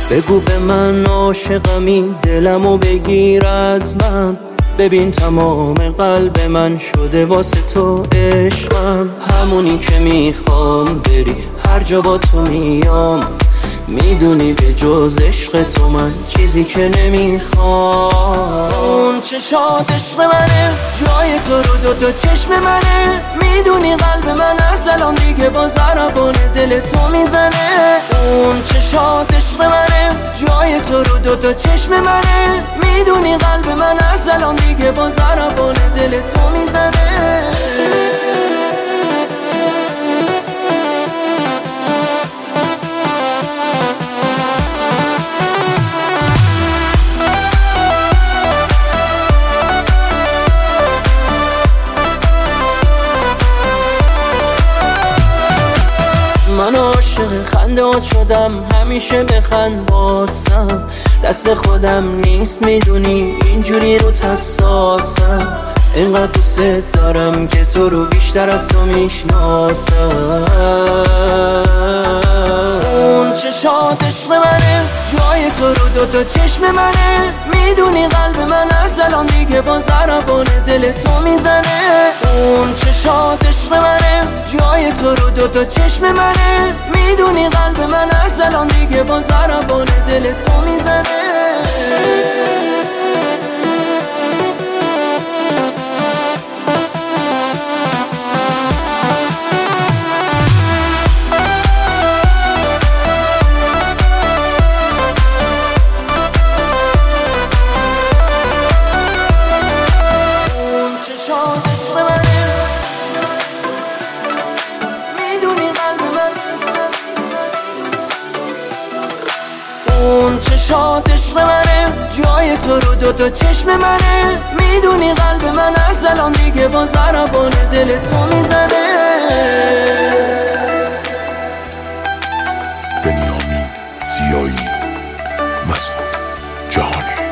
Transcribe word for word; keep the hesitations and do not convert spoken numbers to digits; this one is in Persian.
بگو به من عاشقمی، دلمو بگیر از من. ببین تمام قلب من شده واسه تو عشقم. همونی که میخوام بری هر جا با تو میام. میدونی به جز عشق تو من چیزی که نمیخوام. اون چشات عشق منه، جای تو رو دو تا چشم منه. میدونی قلب من از الان دیگه با ضربان دل تو میزنه. اون چشات عشق منه، جای تو رو دو تا چشم منه. میدونی قلب من از الان دیگه با ضربان دل تو میزنه. من عاشق خنده‌هات شدم، همیشه بخند باسم. دست خودم نیست میدونی اینجوری رو حساسم. اینقدر دوست دارم که تو رو بیشتر از تو میشناسم. اون چشات عشق منه، جای تو رو دو تا چشم منه. میدونی قلب من از الان دیگه با ضربان دل تو میزنه. اون چشات عشق منه، جای تو رو دو تا چشم منه. میدونی قلب من از الان دیگه با ضربان دل تو میزنه. اون چشات عشق منه، جای تو رو دو تا چشم منه. میدونی قلب من از الان دیگه با ضربان دل تو میزنه. بنیامین زیایی، مسعود جهانی.